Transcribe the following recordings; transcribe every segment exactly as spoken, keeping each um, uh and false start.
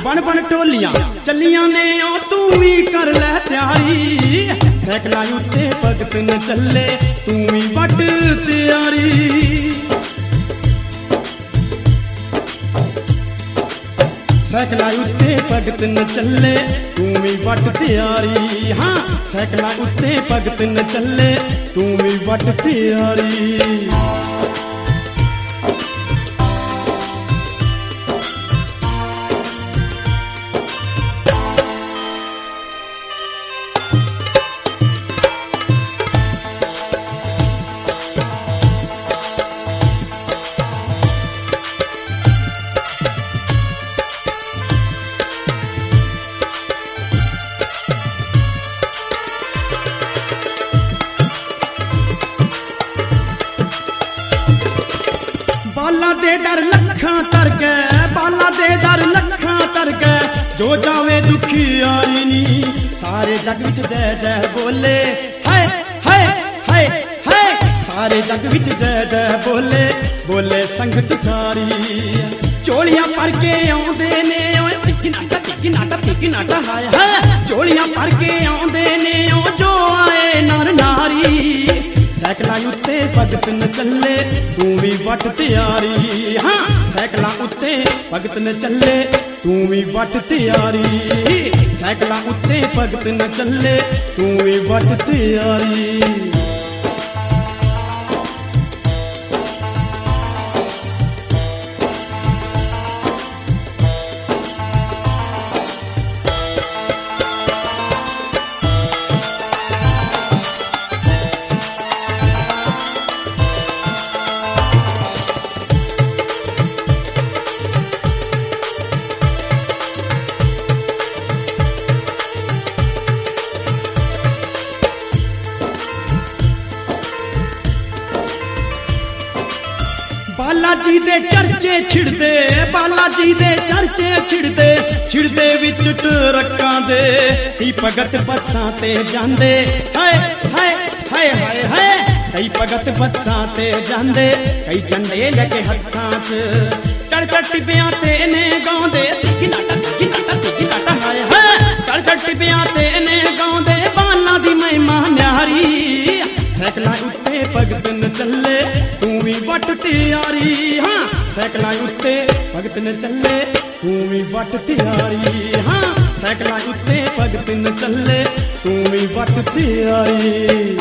बन बन टोलियां चलियां ने ओ तू भी कर ले तैयारी सैकलां उत्ते भगत न चले तू भी वट तैयारी सैकलां उत्ते भगत न चले तू भी वट तैयारी हाँ सैकलां उत्ते भगत न चले तू भी वट तैयारी बाला दे दर लखां तर गए बाला दे दर लखां तर गए जो जावे दुखी यारी नी सारे जग विच जय जय बोले हाय हाय हाय हाय सारे जग विच जय जय बोले बोले संगत सारी चोलियां भर के आउंदे ने ओए टिक नाटा टिक नाटा टिक नाटा हाय हाय चोलियां भर के आउंदे ने ओ जो आए नर नारी सैकलां उत्ते भगत न चले तू भी वट तैयारी हाँ सैकलां उत्ते भगत न चले तू भी वट तैयारी सैकलां उत्ते भगत न चले तू भी वट तैयारी बालाजी दे चर्चे छिड़दे बालाजी दे चर्चे छिड़दे छिड़दे विच टरक्कां दे कई भगत बसां ते जांदे हाय हाय हाय हाय हाय कई भगत बसां ते जांदे कई झंडे लगे हत्थां च चढ़ चढ़ टिब्बियां ते ने गाउंदे टिक नाटा टिक नाटा टिक नाटा हाय हाय चढ़ चढ़ टिब्बियां ते ने गाउंदे बालां दी महिमा न्यारी सैकलां उत्ते भगत न चले तू भी वट तैयारी हाँ सैकलां उत्ते भगत न चले तू भी वट तैयारी हाँ सैकलां उत्ते भगत न चले तू भी वट तैयारी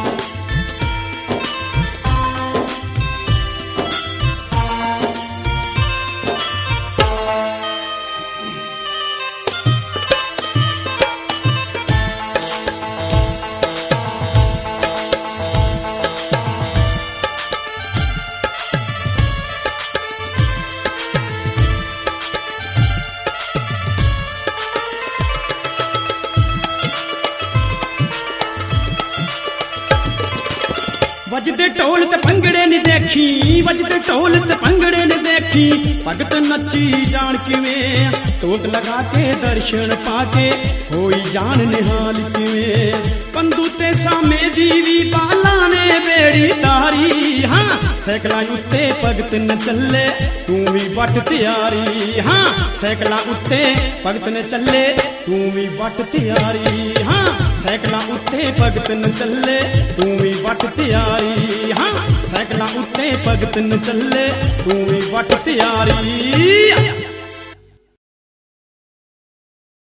वजदे ढोल ते भंगड़े ने देखी वजदे ढोल ते भंगड़े ने देखी भगत नची जान किवें टोक लगा के दर्शन पाके होई जान निहाल किवें पंदू ते सामे दीवी बाला ने बेड़ी तारी हाँ सैकलां उत्ते भगत न चले तू भी वट तैयारी हाँ सैकलां उत्ते भगत न चले तू भी वट तैयारी हाँ सैकलां उत्ते भगत न चले तू भी वट तैयारी हाँ सैकलां उत्ते भगत न चले तू भी वट तैयारी।